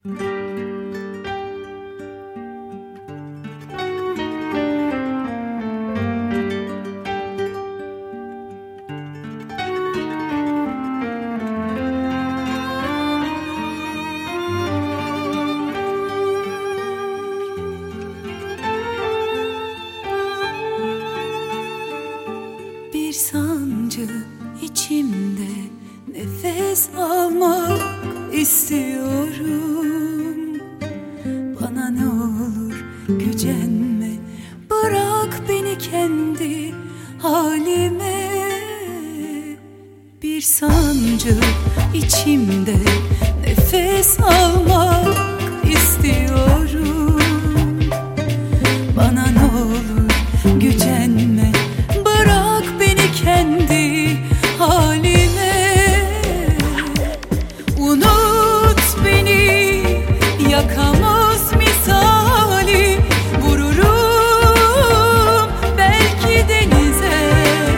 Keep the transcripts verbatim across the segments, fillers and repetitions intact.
Bir sancı içimde, nefes almak istiyorum. Bana ne olur gücenme, bırak beni kendi halime. Bir sancı içimde, nefes almak istiyorum. Bana ne olur gücenme, bırak beni kendi halime. Unut beni yakamaz misali, vururum belki denize.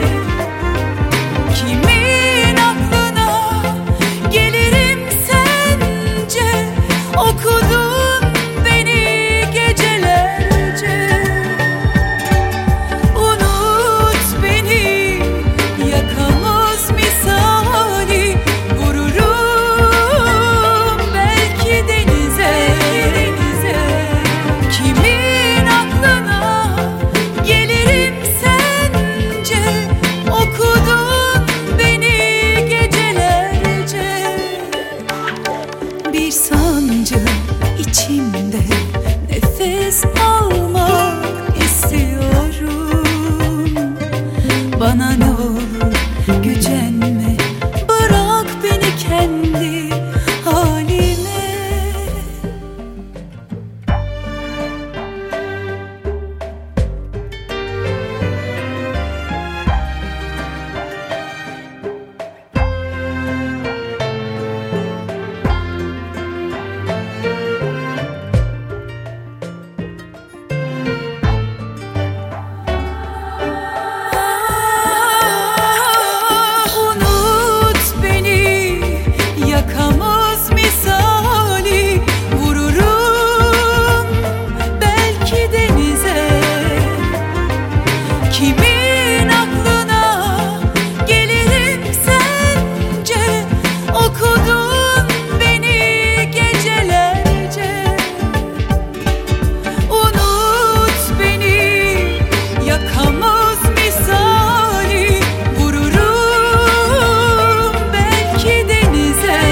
Kimin aklına gelirim sence, okudun beni gecelerce. Unut beni yakamaz misali, vururum belki denize. Kimin aklına gelirim sence, okudun beni gecelerce. Bir sancı içimde, nefes almak istiyorum. Bana ne olur gücenme, bırak beni kendi halime. Unut beni yakamaz misali, vururum belki denize. Kimin aklına gelirim sence, okudun beni gecelerce. Unut beni yakamaz misali, vururum belki denize.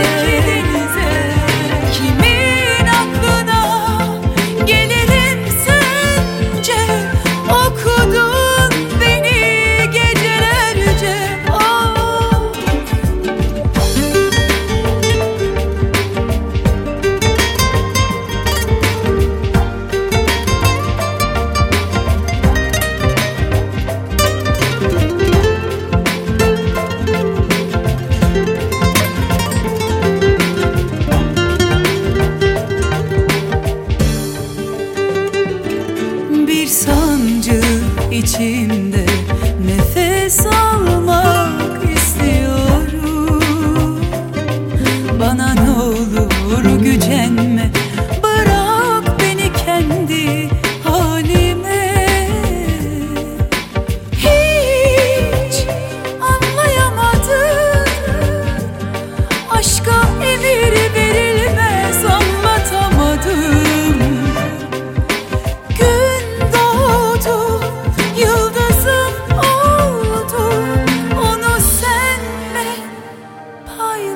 Kimin aklına gelirim sence, okudun beni gecelerce. Oh. Bir sancı içimde, nefes almak istiyorum. Bana ne olur gücenme, bırak beni kendi halime. Hiç anlayamadım, aşka emir verilmez, anlatamadım. Gün doğdu, yıldızım oldu, onu senle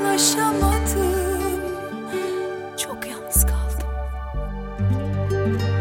paylaşamadım. Çok yalnız kaldım.